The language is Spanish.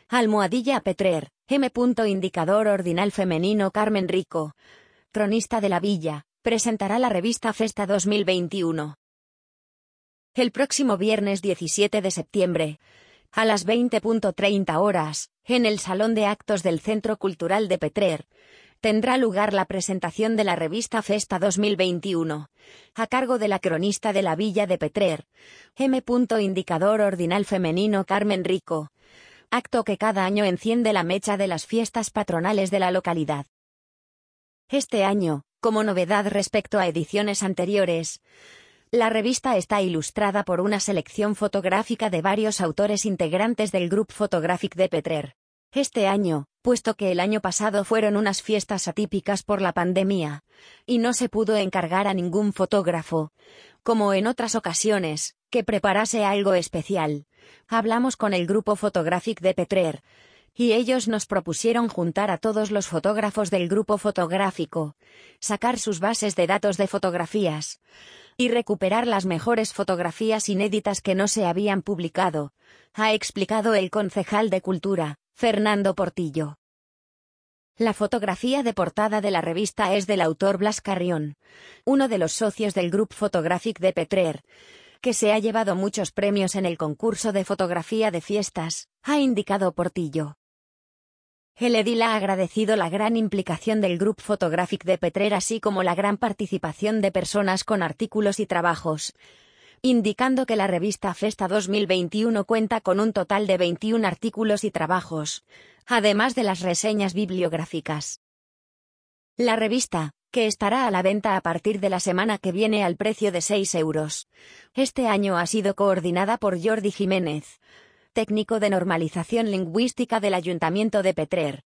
Almohadilla Petrer, M. Indicador ordinal femenino Carmen Rico, cronista de la Villa, presentará la revista Festa 2021. El próximo viernes 17 de septiembre, a las 20:30 horas, en el Salón de Actos del Centro Cultural de Petrer, tendrá lugar la presentación de la revista Festa 2021, a cargo de la cronista de la Villa de Petrer, M. Indicador ordinal femenino Carmen Rico, acto que cada año enciende la mecha de las fiestas patronales de la localidad. Este año, como novedad respecto a ediciones anteriores, la revista está ilustrada por una selección fotográfica de varios autores integrantes del Grup Fotogràfic de Petrer. Este año, puesto que el año pasado fueron unas fiestas atípicas por la pandemia, y no se pudo encargar a ningún fotógrafo, como en otras ocasiones, que preparase algo especial, hablamos con el Grupo Fotogràfic de Petrer, y ellos nos propusieron juntar a todos los fotógrafos del grupo fotográfico, sacar sus bases de datos de fotografías, y recuperar las mejores fotografías inéditas que no se habían publicado, ha explicado el concejal de Cultura, Fernando Portillo. La fotografía de portada de la revista es del autor Blas Carrión, uno de los socios del Grup Fotogràfic de Petrer, que se ha llevado muchos premios en el concurso de fotografía de fiestas, ha indicado Portillo. El edil ha agradecido la gran implicación del Grup Fotogràfic de Petrer así como la gran participación de personas con artículos y trabajos, indicando que la revista Festa 2021 cuenta con un total de 21 artículos y trabajos, además de las reseñas bibliográficas. La revista, que estará a la venta a partir de la semana que viene al precio de 6 euros, este año ha sido coordinada por Jordi Jiménez, técnico de normalización lingüística del Ayuntamiento de Petrer,